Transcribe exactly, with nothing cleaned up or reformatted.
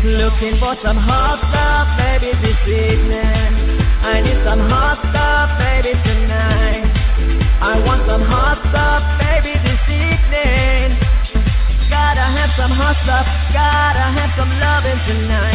Looking for some hot stuff, baby, this evening. I need some hot stuff, baby, tonight. I want some hot stuff, baby, this evening. Gotta have some hot stuff, gotta have some loving tonight.